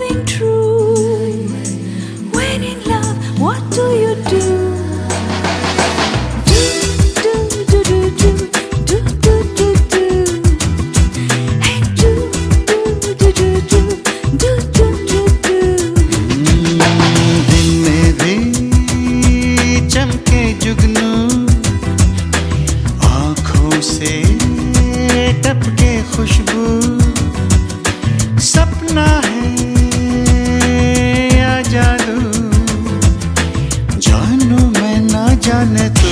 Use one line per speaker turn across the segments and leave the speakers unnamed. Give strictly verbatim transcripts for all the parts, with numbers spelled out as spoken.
loving true. When in love, what do you do? Do do do do do do do do do. Hey do do do do do do do do do.
दिन में भी चमके जुगनू, आँखों से टपके खुशबू, सपना है या जादू, जानू मैं ना जाने तू।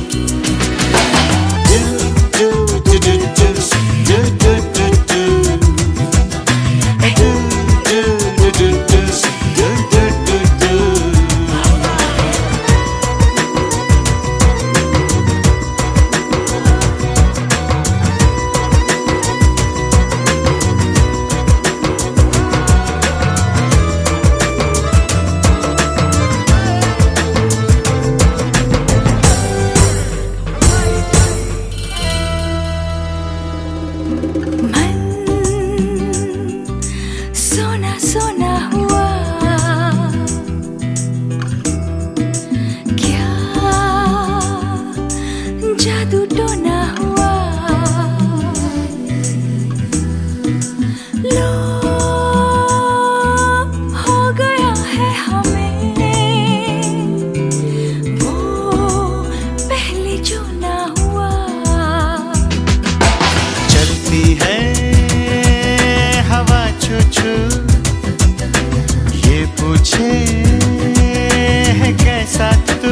सोना हुआ क्या जादू टोना हुआ, लो हो गया है हमें वो पहले जो ना हुआ।
चलती है हवा छू छू, ये पूछे है कैसा तू,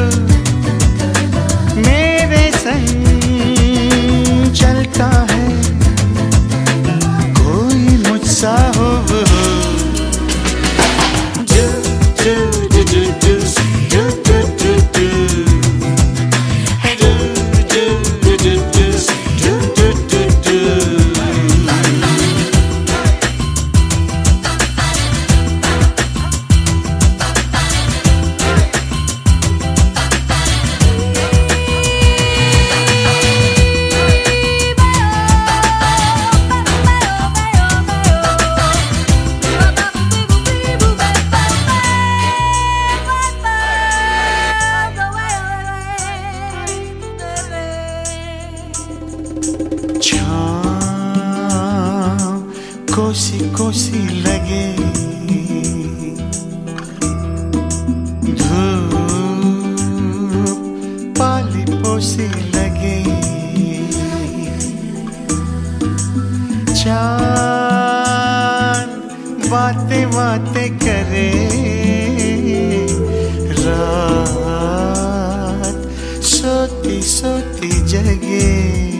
मेरे संग चलता है कोई मुझसा हो वो। जो जो जो जो जो जो जो जो जो है जो जो जो जो जो जो जो जो। कोसी कोसी लगे धूप पाली पोसी लगे, चांद बातें बातें करे, रात सोती सोती जगे।